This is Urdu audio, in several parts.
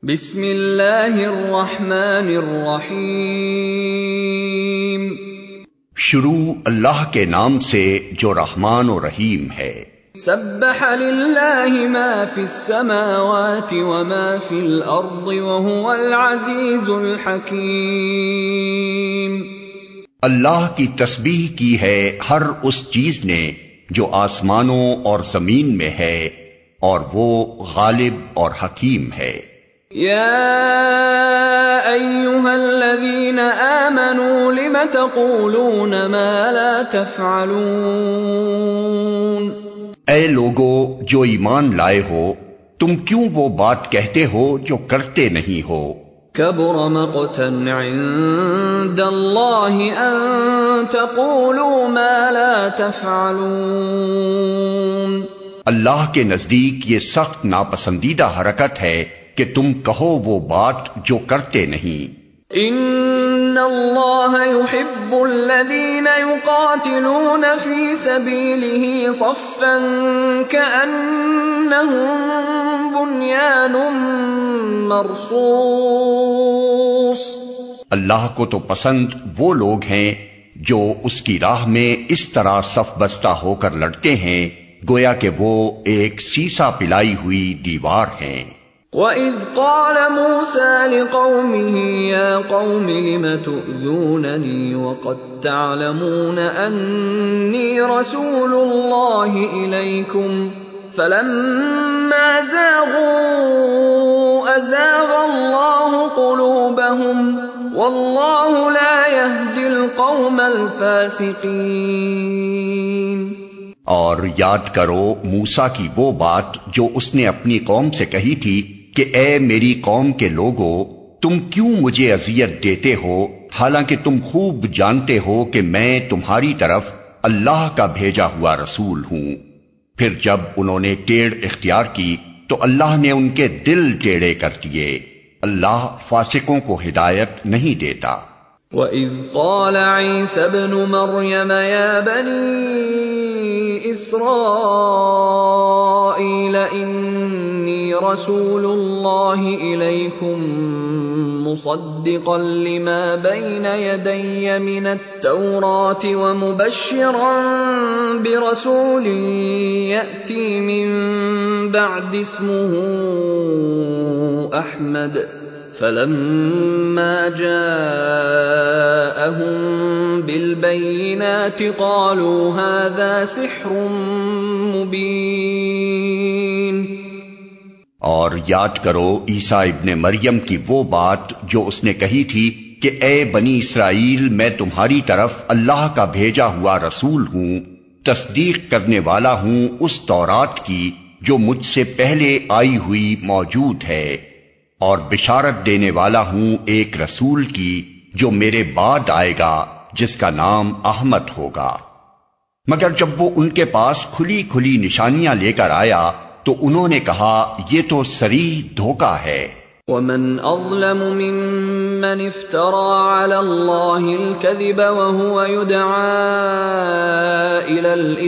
بسم اللہ الرحمن الرحیم۔ شروع اللہ کے نام سے جو رحمان و رحیم ہے۔ سبح للہ ما فی السماوات وما فی الارض وهو العزیز الحکیم۔ اللہ کی تسبیح کی ہے ہر اس چیز نے جو آسمانوں اور زمین میں ہے، اور وہ غالب اور حکیم ہے۔ یا ایھا الذین آمنوا لم تقولون ما لا تفعلون۔ اے لوگو جو ایمان لائے ہو، تم کیوں وہ بات کہتے ہو جو کرتے نہیں ہو؟ کبر مقتا عند اللہ ان تقولوا ما لا تفعلون۔ اللہ کے نزدیک یہ سخت ناپسندیدہ حرکت ہے کہ تم کہو وہ بات جو کرتے نہیں۔ ان اللہ يحب الذین یقاتلون فی سبیلہ صفا کأنہم بنیان مرصوص۔ اللہ کو تو پسند وہ لوگ ہیں جو اس کی راہ میں اس طرح صف بستہ ہو کر لڑتے ہیں گویا کہ وہ ایک سیسا پلائی ہوئی دیوار ہیں۔ وَإِذْ قَالَ مُوسَىٰ لِقَوْمِهِ يَا قَوْمِ لِمَ تُؤْذُونَنِي وَقَدْ تَعْلَمُونَ أَنِّي رَسُولُ اللَّهِ إِلَيْكُمْ فَلَمَّا زَاغُوا أَزَاغَ اللَّهُ قُلُوبَهُمْ وَاللَّهُ لَا يَهْدِي الْقَوْمَ الْفَاسِقِينَ۔ اور یاد کرو موسیٰ کی وہ بات جو اس نے اپنی قوم سے کہی تھی کہ اے میری قوم کے لوگو، تم کیوں مجھے اذیت دیتے ہو حالانکہ تم خوب جانتے ہو کہ میں تمہاری طرف اللہ کا بھیجا ہوا رسول ہوں۔ پھر جب انہوں نے ٹیڑھ اختیار کی تو اللہ نے ان کے دل ٹیڑھے کر دیے۔ اللہ فاسقوں کو ہدایت نہیں دیتا۔ وَإِذْ قَالَ عِيسَى ابْنُ مَرْيَمَ يَا بَنِي إِسْرَائِيلَ إِنِّي رَسُولُ اللَّهِ إِلَيْكُمْ مُصَدِّقًا لِمَا بَيْنَ يَدَيَّ مِنَ التَّوْرَاةِ وَمُبَشِّرًا بِرَسُولٍ يَأْتِي مِن بَعْدِ اسْمُهُ أَحْمَدُ فَلَمَّا جَاءَهُم بِالْبَيِّنَاتِ قَالُوا هَذَا سِحْرٌ مُبِينٌ۔ اور یاد کرو عیسیٰ ابن مریم کی وہ بات جو اس نے کہی تھی کہ اے بنی اسرائیل، میں تمہاری طرف اللہ کا بھیجا ہوا رسول ہوں، تصدیق کرنے والا ہوں اس تورات کی جو مجھ سے پہلے آئی ہوئی موجود ہے، اور بشارت دینے والا ہوں ایک رسول کی جو میرے بعد آئے گا جس کا نام احمد ہوگا۔ مگر جب وہ ان کے پاس کھلی کھلی نشانیاں لے کر آیا تو انہوں نے کہا یہ تو صریح دھوکہ ہے۔ وَمَنْ أَظْلَمُ مِمَّنِ افْتَرَى عَلَى اللَّهِ الْكَذِبَ وَهُوَ يُدْعَى إِلَى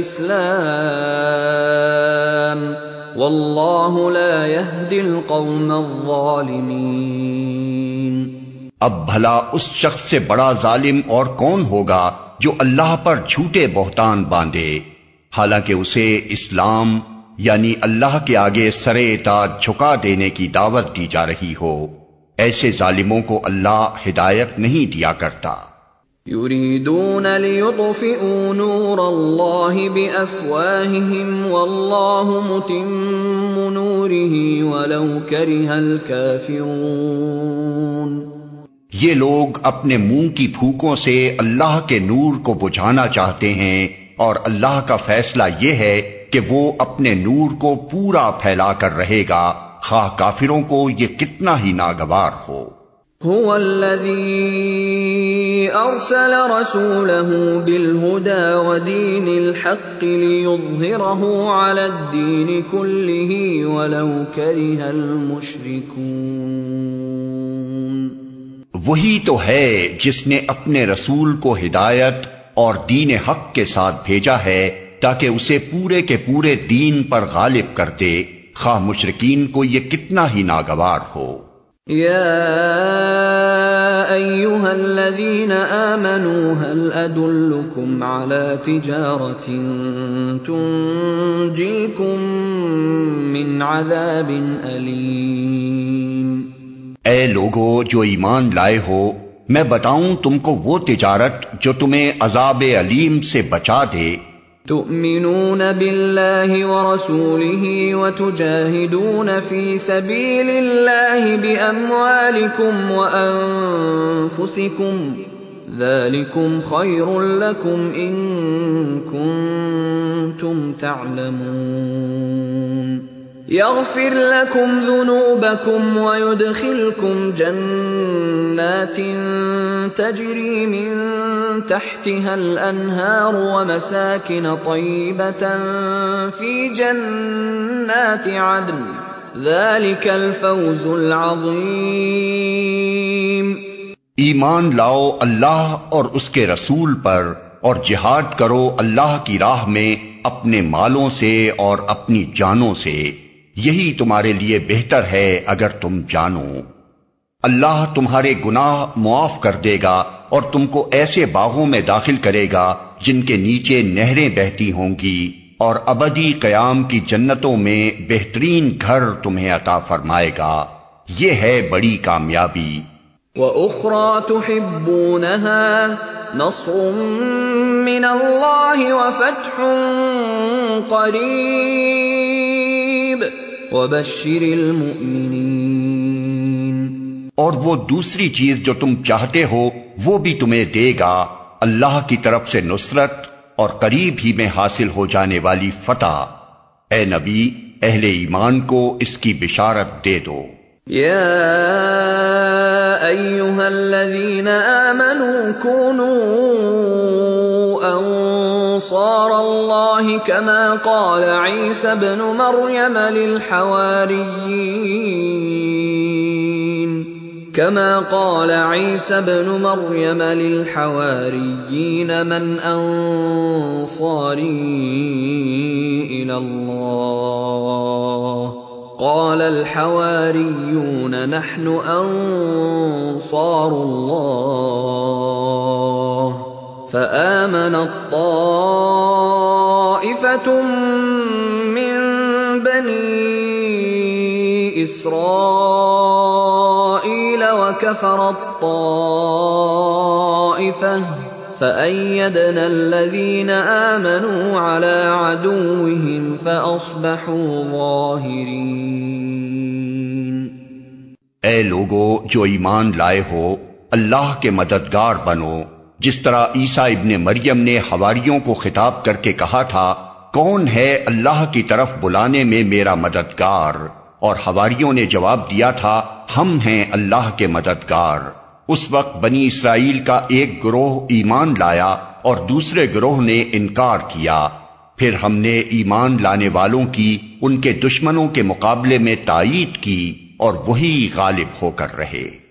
الْإِسْلَامِ وَاللَّهُ لَا يَهْدِي الْقَوْمَ الظَّالِمِينَ۔ اب بھلا اس شخص سے بڑا ظالم اور کون ہوگا جو اللہ پر جھوٹے بہتان باندھے حالانکہ اسے اسلام یعنی اللہ کے آگے سر اطاعت جھکا دینے کی دعوت دی جا رہی ہو۔ ایسے ظالموں کو اللہ ہدایت نہیں دیا کرتا۔ یریدون لیطفئوا نور اللہ بافواہہم واللہ متم نورہ ولو کرہ الکافرون۔ یہ لوگ اپنے منہ کی پھوکوں سے اللہ کے نور کو بجھانا چاہتے ہیں، اور اللہ کا فیصلہ یہ ہے کہ وہ اپنے نور کو پورا پھیلا کر رہے گا خواہ کافروں کو یہ کتنا ہی ناگوار ہو۔ هو الذی ارسل رسولہ بالہدى ودین الحق لیظہرہ علی الدین کلہ ولو کرہ المشرکون۔ وہی تو ہے جس نے اپنے رسول کو ہدایت اور دین حق کے ساتھ بھیجا ہے تاکہ اسے پورے کے پورے دین پر غالب کر دے خواہ مشرکین کو یہ کتنا ہی ناگوار ہو۔ يا أيها الذين آمنوا هل أدلكم على تجارة تنجيكم من عذاب أليم؟ اے لوگو جو ایمان لائے ہو، میں بتاؤں تم کو وہ تجارت جو تمہیں عذاب علیم سے بچا دے۔ تؤمنون بالله ورسوله وتجاهدون في سبيل الله بأموالكم وأنفسكم ذلكم خير لكم إن كنتم تعلمون يغفر لكم ذنوبكم ويدخلكم جنات تجري من تحتها الأنهار ومساكن طيبة في جنات عدن ذلك الفوز العظيم۔ ایمان لاؤ اللہ اور اس کے رسول پر اور جہاد کرو اللہ کی راہ میں اپنے مالوں سے اور اپنی جانوں سے، یہی تمہارے لیے بہتر ہے اگر تم جانو۔ اللہ تمہارے گناہ معاف کر دے گا اور تم کو ایسے باغوں میں داخل کرے گا جن کے نیچے نہریں بہتی ہوں گی، اور ابدی قیام کی جنتوں میں بہترین گھر تمہیں عطا فرمائے گا۔ یہ ہے بڑی کامیابی۔ وَأُخْرَى تُحِبُّونَهَا نَصْرٌ مِّنَ اللَّهِ وَفَتْحٌ قَرِيبٌ وَبَشِّرِ الْمُؤْمِنِينَ۔ اور وہ دوسری چیز جو تم چاہتے ہو وہ بھی تمہیں دے گا، اللہ کی طرف سے نصرت اور قریب ہی میں حاصل ہو جانے والی فتح۔ اے نبی، اہل ایمان کو اس کی بشارت دے دو۔ يا أيها الذين آمنوا كونوا أنصار الله كما قال عيسى ابن مريم للحواريين من أنصاري إلى الله قال الحواريون نحن أنصار الله فآمنت طائفة من بني إسرائيل وكفرت طائفة فأيدنا الذين آمنوا على عدوهم فأصبحوا ظاهرين۔ اے لوگو جو ایمان لائے ہو، اللہ کے مددگار بنو، جس طرح عیسیٰ ابن مریم نے حواریوں کو خطاب کر کے کہا تھا، کون ہے اللہ کی طرف بلانے میں میرا مددگار؟ اور حواریوں نے جواب دیا تھا، ہم ہیں اللہ کے مددگار۔ اس وقت بنی اسرائیل کا ایک گروہ ایمان لایا اور دوسرے گروہ نے انکار کیا، پھر ہم نے ایمان لانے والوں کی ان کے دشمنوں کے مقابلے میں تائید کی اور وہی غالب ہو کر رہے۔